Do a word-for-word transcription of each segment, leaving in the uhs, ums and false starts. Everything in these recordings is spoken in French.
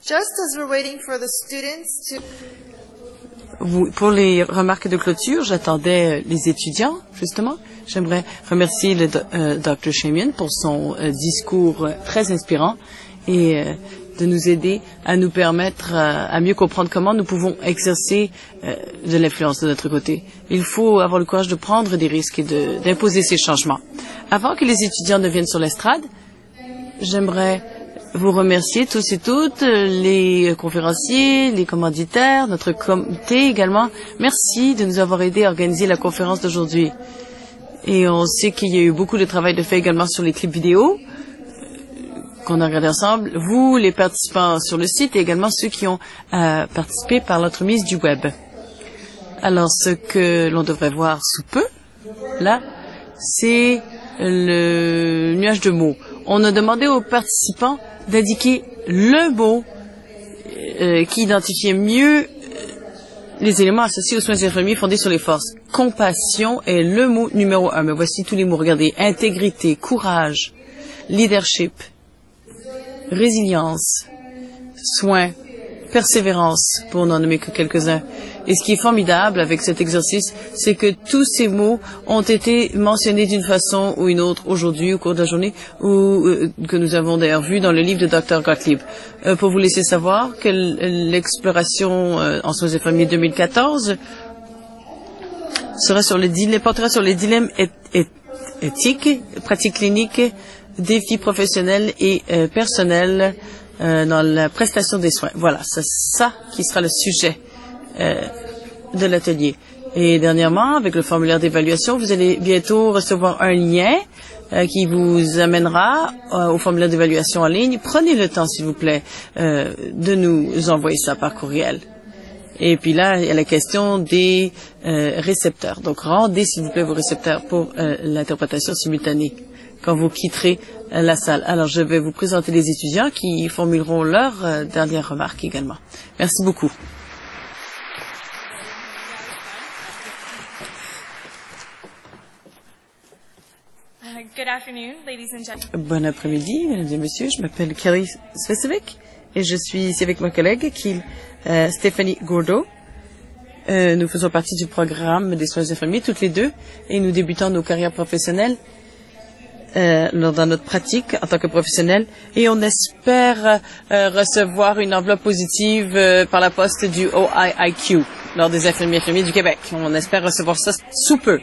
Just as we're waiting for the students to... Vous, pour les remarques de clôture, j'attendais les étudiants, justement. J'aimerais remercier le euh, docteur Shamian pour son euh, discours euh, très inspirant et euh, de nous aider à nous permettre euh, à mieux comprendre comment nous pouvons exercer euh, de l'influence de notre côté. Il faut avoir le courage de prendre des risques et d'imposer ces changements. Avant que les étudiants ne viennent sur l'estrade, j'aimerais vous remercier tous et toutes, les conférenciers, les commanditaires, notre comité également. Merci de nous avoir aidés à organiser la conférence d'aujourd'hui. Et on sait qu'il y a eu beaucoup de travail de fait également sur les clips vidéo qu'on a regardé ensemble. Vous, les participants sur le site et également ceux qui ont euh, participé par l'entremise du web. Alors, ce que l'on devrait voir sous peu, là, c'est le nuage de mots. On a demandé aux participants d'indiquer le mot euh, qui identifiait mieux les éléments associés aux soins infirmiers fondés sur les forces. Compassion est le mot numéro un. Mais voici tous les mots. Regardez. Intégrité, courage, leadership, résilience, soin, persévérance, pour n'en nommer que quelques-uns. Et ce qui est formidable avec cet exercice, c'est que tous ces mots ont été mentionnés d'une façon ou une autre aujourd'hui au cours de la journée, ou euh, que nous avons d'ailleurs vu dans le livre de docteur Gottlieb. Euh, pour vous laisser savoir que l'exploration euh, en soins infirmiers deux mille quatorze sera sur le dilemme, portera sur les dilemmes éth éth éthiques, pratiques cliniques, défis professionnels et euh, personnels euh, dans la prestation des soins. Voilà, c'est ça qui sera le sujet Euh, de l'atelier. Et dernièrement, avec le formulaire d'évaluation, vous allez bientôt recevoir un lien euh, qui vous amènera euh, au formulaire d'évaluation en ligne. Prenez le temps, s'il vous plaît, euh, de nous envoyer ça par courriel. Et puis là, il y a la question des euh, récepteurs. Donc, rendez, s'il vous plaît, vos récepteurs pour euh, l'interprétation simultanée quand vous quitterez euh, la salle. Alors, je vais vous présenter les étudiants qui formuleront leurs euh, dernières remarques également. Merci beaucoup. Good afternoon, ladies and gentlemen. Bon après-midi, mesdames et messieurs. Je m'appelle Kelly Svesevic et je suis ici avec ma collègue, qui euh, Stéphanie Gourdeau. Euh, nous faisons partie du programme des soins infirmiers, toutes les deux, et nous débutons nos carrières professionnelles euh, dans notre pratique en tant que professionnels. Et on espère euh, recevoir une enveloppe positive euh, par la poste du O I I Q lors des infirmiers infirmiers du Québec. On espère recevoir ça sous peu.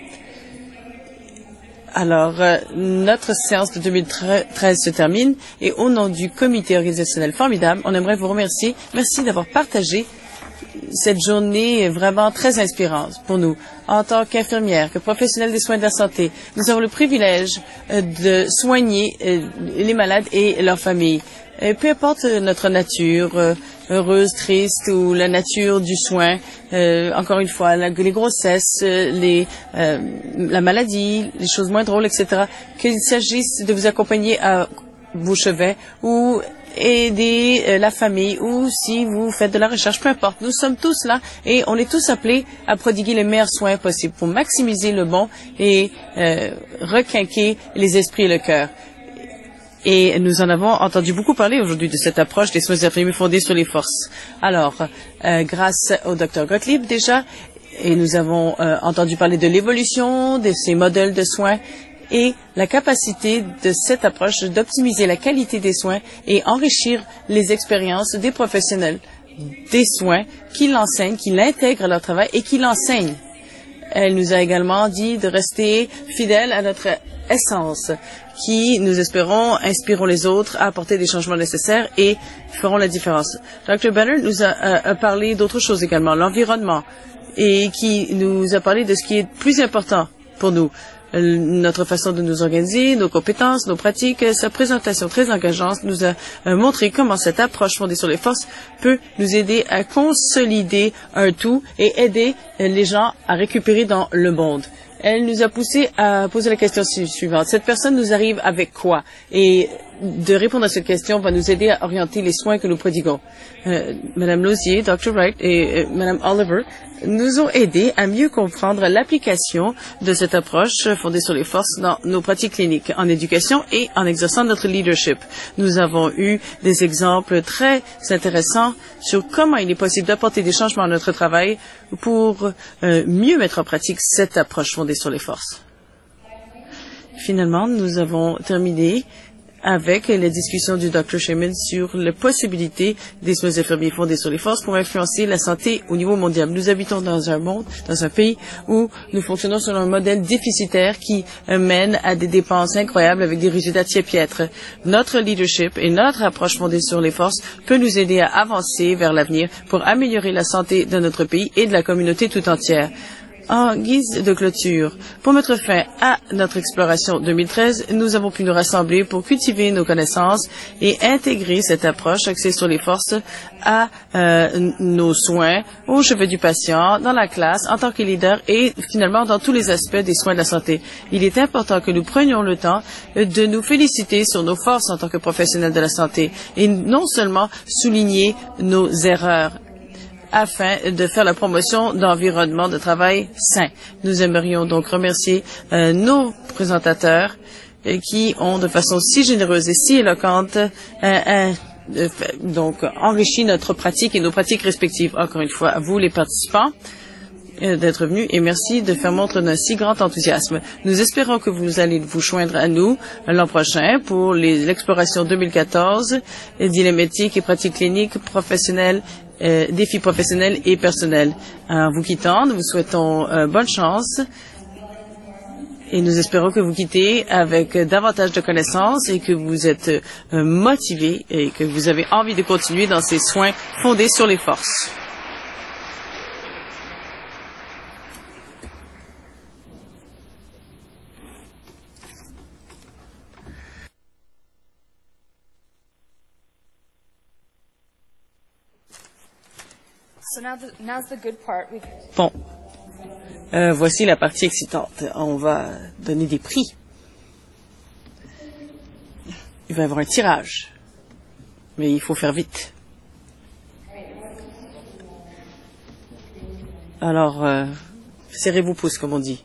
Alors, euh, notre séance de deux mille treize se termine et au nom du comité organisationnel formidable, on aimerait vous remercier. Merci d'avoir partagé cette journée vraiment très inspirante pour nous. En tant qu'infirmières, que professionnels des soins de la santé, nous avons le privilège euh, de soigner euh, les malades et leurs familles. Et peu importe notre nature, euh, heureuse, triste, ou la nature du soin, euh, encore une fois, la, les grossesses, les, euh, la maladie, les choses moins drôles, et cetera, qu'il s'agisse de vous accompagner à vos chevets ou aider euh, la famille, ou si vous faites de la recherche, peu importe. Nous sommes tous là et on est tous appelés à prodiguer les meilleurs soins possibles pour maximiser le bon et euh, requinquer les esprits et le cœur. Et nous en avons entendu beaucoup parler aujourd'hui de cette approche des soins infirmiers fondés sur les forces. Alors, euh, grâce au docteur Gottlieb déjà, et nous avons euh, entendu parler de l'évolution de ces modèles de soins et la capacité de cette approche d'optimiser la qualité des soins et enrichir les expériences des professionnels des soins qui l'enseignent, qui l'intègrent à leur travail et qui l'enseignent. Elle nous a également dit de rester fidèles à notre essence, qui, nous espérons, inspireront les autres à apporter des changements nécessaires et feront la différence. docteur Benner nous a, a, a parlé d'autres choses également, l'environnement, et qui nous a parlé de ce qui est plus important pour nous, notre façon de nous organiser, nos compétences, nos pratiques. Sa présentation très engageante nous a montré comment cette approche fondée sur les forces peut nous aider à consolider un tout et aider les gens à récupérer dans le monde. Elle nous a poussé à poser la question suivante. Cette personne nous arrive avec quoi? Et de répondre à cette question va nous aider à orienter les soins que nous prodiguons. Euh, Madame Lausier, docteur Wright et euh, Madame Oliver nous ont aidés à mieux comprendre l'application de cette approche fondée sur les forces dans nos pratiques cliniques, en éducation et en exerçant notre leadership. Nous avons eu des exemples très intéressants sur comment il est possible d'apporter des changements à notre travail pour euh, mieux mettre en pratique cette approche fondée sur les forces. Finalement, nous avons terminé avec la discussion du docteur Shaman sur la possibilité des soins infirmiers fondés sur les forces pour influencer la santé au niveau mondial. Nous habitons dans un monde, dans un pays où nous fonctionnons selon un modèle déficitaire qui euh, mène à des dépenses incroyables avec des résultats piètres. Notre leadership et notre approche fondée sur les forces peut nous aider à avancer vers l'avenir pour améliorer la santé de notre pays et de la communauté tout entière. En guise de clôture, pour mettre fin à notre exploration deux mille treize, nous avons pu nous rassembler pour cultiver nos connaissances et intégrer cette approche axée sur les forces à euh, nos soins, au chevet du patient, dans la classe, en tant que leader et finalement dans tous les aspects des soins de la santé. Il est important que nous prenions le temps de nous féliciter sur nos forces en tant que professionnels de la santé et non seulement souligner nos erreurs, afin de faire la promotion d'environnements de travail sains. Nous aimerions donc remercier euh, nos présentateurs euh, qui ont de façon si généreuse et si éloquente euh, euh, euh, donc enrichi notre pratique et nos pratiques respectives. Encore une fois, à vous les participants euh, d'être venus et merci de faire montre d'un si grand enthousiasme. Nous espérons que vous allez vous joindre à nous l'an prochain pour l'exploration deux mille quatorze, dilématique et pratiques cliniques professionnelles, Euh, défis professionnels et personnels. En vous quittant, nous vous souhaitons euh, bonne chance et nous espérons que vous quittez avec davantage de connaissances et que vous êtes euh, motivés et que vous avez envie de continuer dans ces soins fondés sur les forces. So now the, now's the good part. We... Bon, euh, voici la partie excitante. On va donner des prix. Il va y avoir un tirage, mais il faut faire vite. Alors, euh, serrez vos pouces, comme on dit.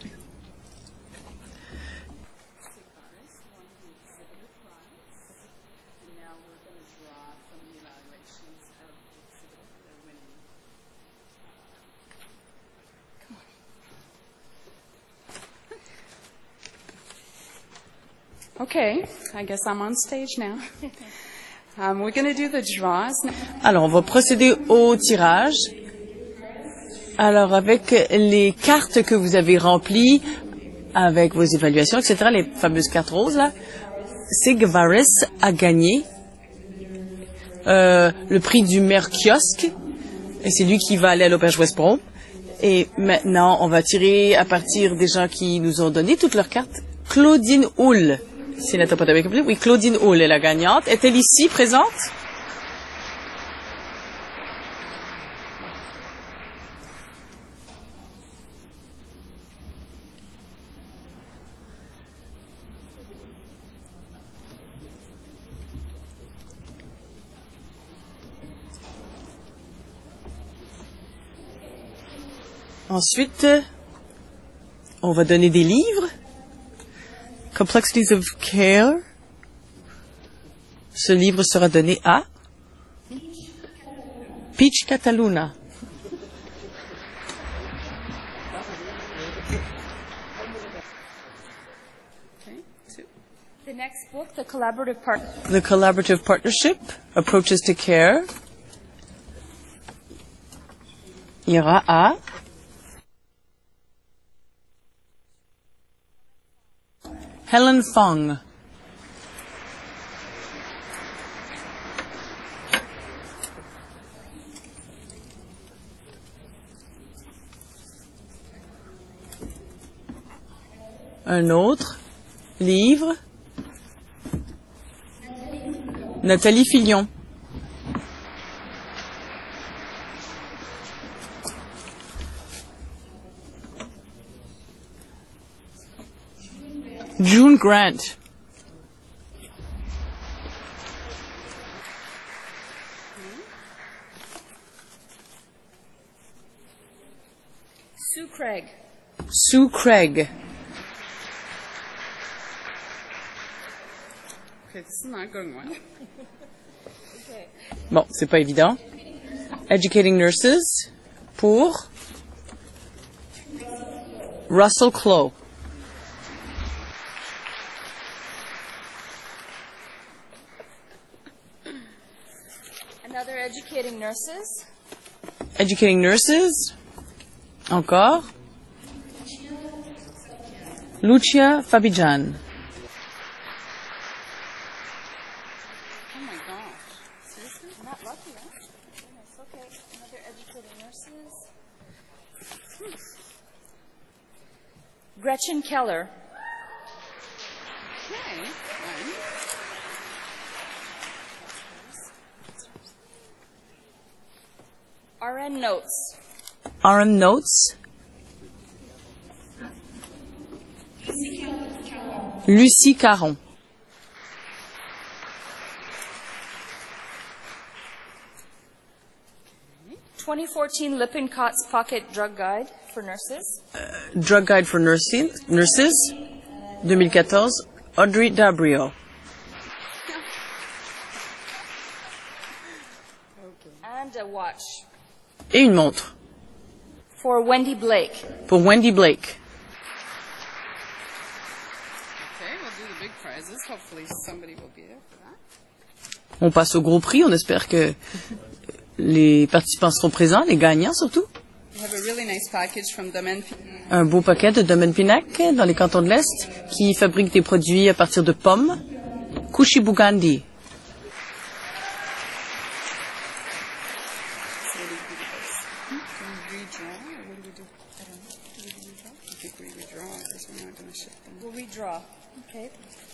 Okay, I guess I'm on stage now. um, we're going to do the draws. Alors, on va procéder au tirage. Alors, avec les cartes que vous avez remplies, avec vos évaluations, et cetera, les fameuses cartes roses, là, Sig Varis a gagné euh, le prix du maire kiosque. Et c'est lui qui va aller à l'Auberge West Brom. Et maintenant, on va tirer à partir des gens qui nous ont donné toutes leurs cartes. Claudine Hull. Si elle n'était pas avec vous, oui, Claudine Hull est la gagnante. Est-elle ici présente? Ensuite, on va donner des livres. Complexities of Care. Ce livre sera donné à Peach Cataluna. The next book, The Collaborative Part. The Collaborative Partnership, Approaches to Care, ira à Helen Fong. Un autre livre, Nathalie Filion. June Grant. Sue Craig. Sue Craig. Okay, this is not going well. Bon, c'est pas évident. Educating Nurses pour Russell Clough. Another Educating Nurses. Educating Nurses. Encore. Lucia Fabijan. Oh my gosh. Seriously? Not lucky, huh? Goodness, okay. Another Educating Nurses. Gretchen Keller. Okay. Fine. R N Notes. R M Notes. Lucie Caron. twenty fourteen Lippincotts Pocket Drug Guide for Nurses. Drug Guide for Nursing, Nurses. twenty fourteen. Audrey Dabrio. And a watch Et une montre for Wendy Blake. pour Wendy Blake. Okay, we'll do the big prizes. Hopefully somebody will be there for that. On passe au gros prix. On espère que les participants seront présents, les gagnants surtout. We have a really nice package from Domaine P. Un beau paquet de Domaine Pinac dans les cantons de l'Est qui fabrique des produits à partir de pommes. Kushibugandi. We'll redraw. Okay.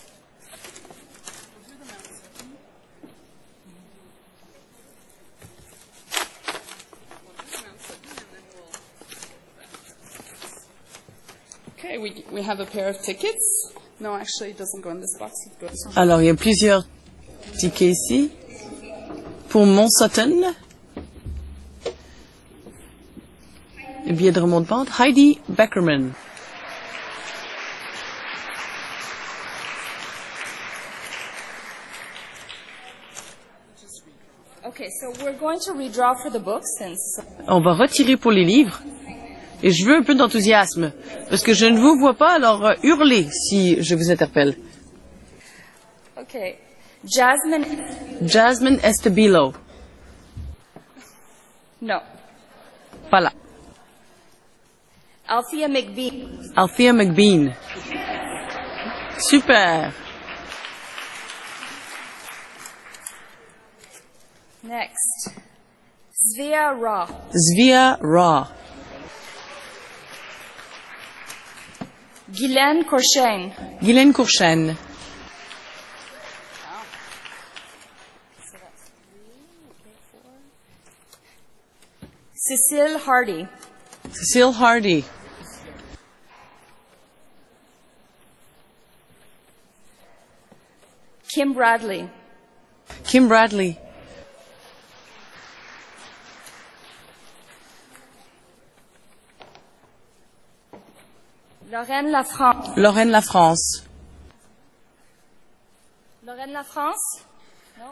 Okay, we, we have a pair of tickets. No, actually, it doesn't go in this box. It goes. Alors, il y a plusieurs tickets ici. Pour Mont Sutton. Le billet de remonte-pente. Heidi Beckerman. Okay, so we're going to redraw for the book since On va retirer pour les livres. Et je veux un peu d'enthousiasme. Parce que je ne vous vois pas, alors euh, hurlez si je vous interpelle. okay. Jasmine Jasmine Estabilo. No. Pas là. Althea McBee. Althea McBean. Super. Next. Svea Ra. Svea Ra. Guylaine Courchaine. Guylaine Courchaine. Cecile Hardy. Cecile Hardy. Kim Bradley. Kim Bradley. Lorraine Lafrance. Lorraine Lafrance. Lorraine Lafrance? No.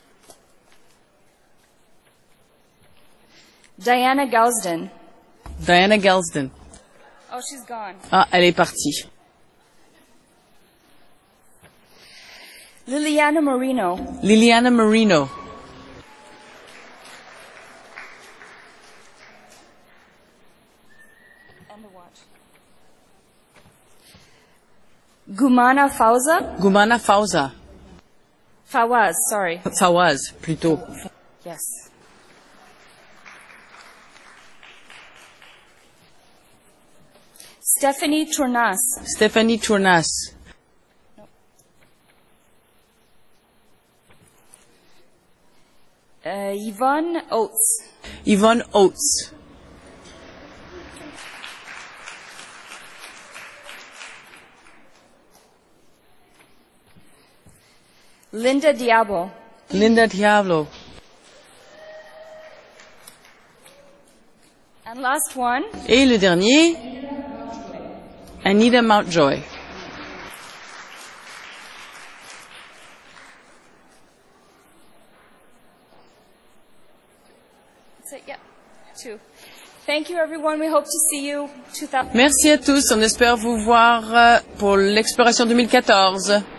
Diana Gowsden. Diana Gelsden. Oh, she's gone. Ah, elle est partie. Liliana Marino. Liliana Marino. And the watch. Gumana Fauza. Gumana Fauza. Fawaz, sorry. Fawaz, plutôt. Yes. Stephanie Tournas. Stéphanie Tournas. Uh, Yvonne Oates. Yvonne Oates. Linda Diabo. Linda Diablo. And last one. Et le dernier, Anita Mountjoy. That's it, yep. Two. Thank you, everyone. We hope to see you. Merci à tous. On espère vous voir euh, pour l'exploration deux mille quatorze.